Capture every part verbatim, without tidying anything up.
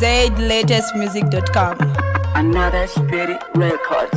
zaid latest music dot com. Another Spirit Records.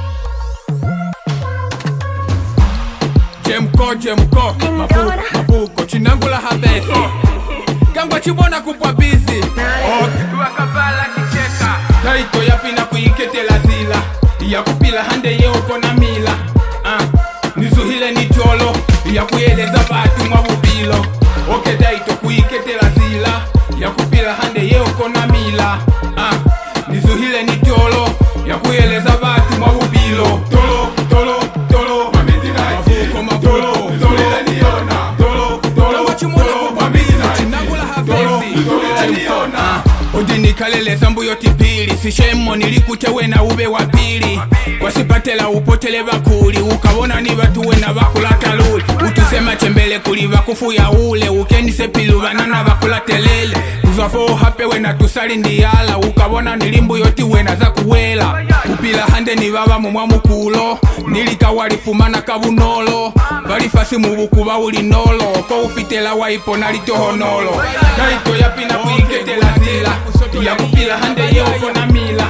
Jemko, Jemko, mafu, mafuko, chinangula habesi Kangwa chibona kupwa busy Wakabala kicheka Taito yapina kuikete la zila Ya kupila hande ye uko na mila uh, Nizuhile ni cholo Ya kueleza batu mwabubilo Oke taito kuikete la zila Ya kupila hande ye uko na mila uh, Nizuhile ni cholo Ya kueleza batu mwabubilo Tolo, tolo, tolo Mafuko, mafuko Tolo, niona Tolo, tolo Wachumona kupamiza Chinangula habesi Niona Odi kalele zambu yoti pili Sishemo nilikutewe na ube wapili Wasipatela upotele bakuli Ukawona ni batuwe na bakula taluli Utusema chembele kuli bakufu ya ule Ukeni sepilu banana bakula telele Uzafo hapewe na tusali ndiyala Ukawona nilimbu yoti wena za kuwela Upila hande ni baba mumwa mukulo Nilika walifumana kabunolo Balifasi mubukuba uli nolo Ko ufitela waipo nalitoho nolo Kaito yapina kuikete la zila Ya kupila hande ye uko na mila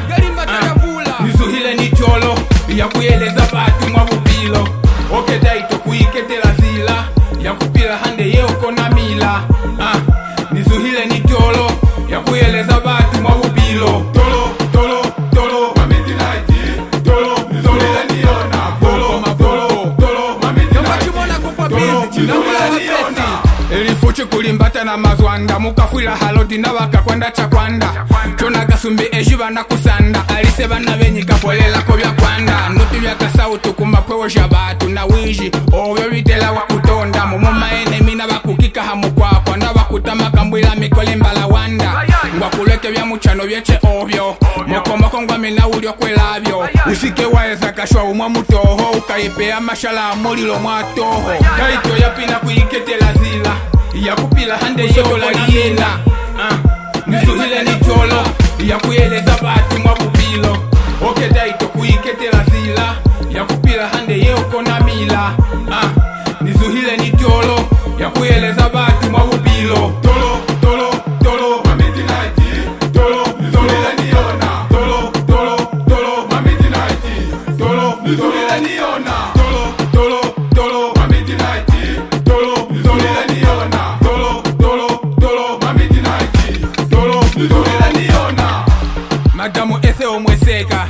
uh, Nizuhile ni cholo Ya kueleza batu mwabubilo Oke daito kuikete la zila Ya kupila hande ye uko na mila uh, Nizuhile ni cholo Ya kueleza batu mwabubilo Tolo, tolo, tolo Mamiti naiti Tolo, nizuhile niona Tolo, tolo, tolo Mamiti naiti Tolo, nizuhile niona Elifuchi kulimbata na mazwanda Mukafuila haloti na waka kwanda chakwanda Chona kasumbi ejiba na kusanda Alise bana benyi kapolela kobya kwanda Nuti vya kasautu kumbakwewo jabatu Na wiji owe vitela wakutonda Mumuma enemi na wakukika hamu kwa Kwanda wakutama kambwila mikole mbala wanda Ngwakuleke vya muchano vyeche ovyo Moko moko ngwamina ulio kwelabyo Usike waeza kashwa umwa mutoho Ukaipea mashala mulilo mwatoho Kaito yapina kuikete la zila Ya kupila hande yeo la liena uh, Nizuhile ni cholo Ya kueleza batu mwabubilo Oke daito kuikete la zila Ya kupila hande yeo kona mila uh, Nizuhile ni cholo Ya kueleza batu mwabubilo Tolo, tolo, tolo Mamiti naiti Tolo, nizuhile niona Tolo, tolo, tolo Mamiti naiti Tolo, nizuhile niona Tolo, tolo, tolo Mamiti naiti Tolo, nizuhile niona Tolo, tolo, tolo Mamiti naiti Tolo, nizuhile niona Madamu ese omweseka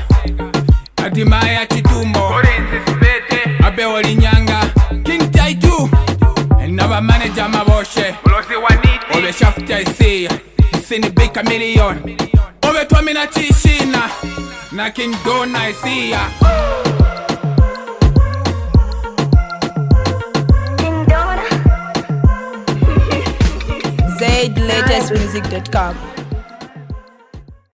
Adimaya chitumbo Abewo linyanga King Taitu Naba manager maboshe Obe shafta isi Isini bika million Obe tuamina chishina Na King Dona isi ya zaid latest music dot com.